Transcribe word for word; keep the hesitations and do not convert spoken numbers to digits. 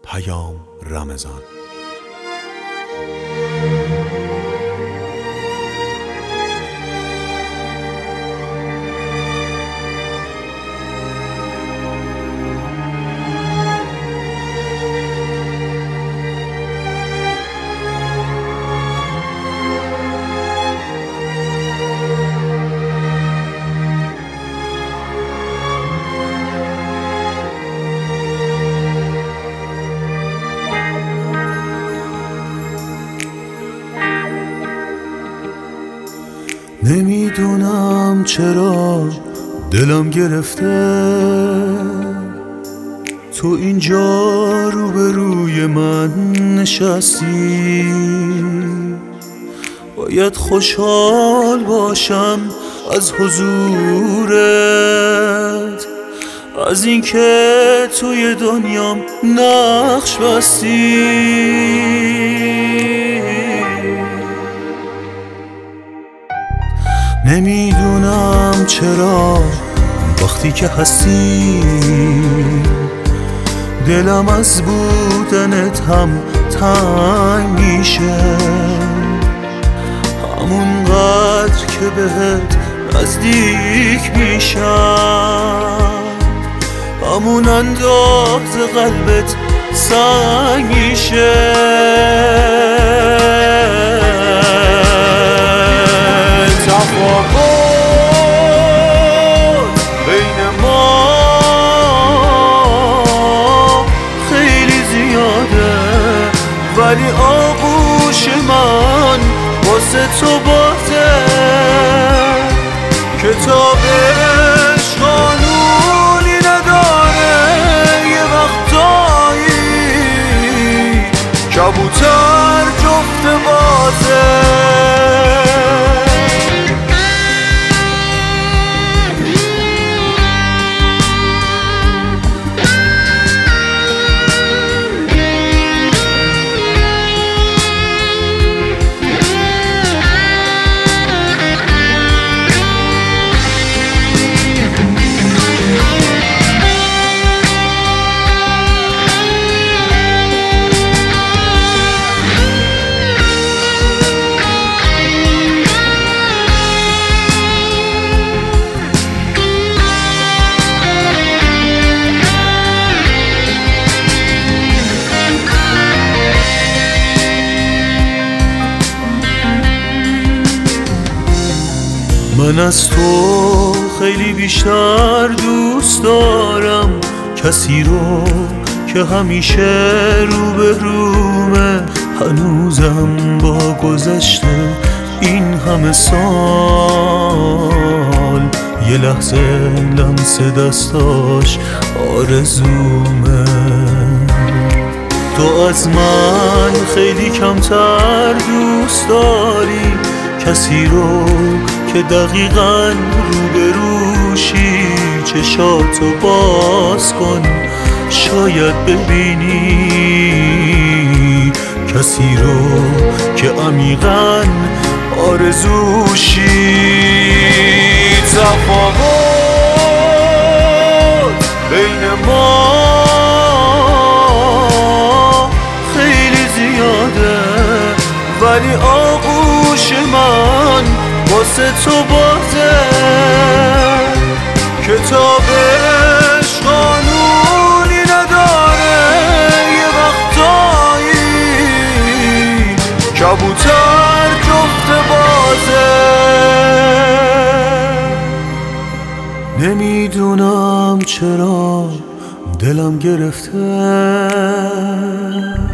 پیام رمضان. نمیدونم چرا دلم گرفته تو اینجا روبروی من نشستی. باید خوشحال باشم از حضورت، از اینکه توی دنیام نقش بستی. نمیدونم چرا وقتی که هستی دلم از بودنت هم تنگ میشه، همونقدر که بهت نزدیک میشم همون اندازه قلبت سنگ میشه. تفاوت بین ما خیلی زیاده، ولی آغوش من واسه تو بازه. کتابش قانونی نداره، یه وقتایی کبوتر جفت بازه. من از تو خیلی بیشتر دوست دارم کسی رو که همیشه روبرومه. هنوزم با گذشته این همه سال یه لحظه لمس دستاش آرزومه. تو از من خیلی کمتر دوست داری کسی رو که دقیقاً روبروشی. چشاتو باز کن شاید ببینی کسی رو که عمیقاً آرزوشی. تفاوت بین ما خیلی زیاده، ولی آغوش من واسه تو بازه. کتابش قانونی نداره، یه وقتایی کبوتر جفت بازه. نمیدونم چرا دلم گرفته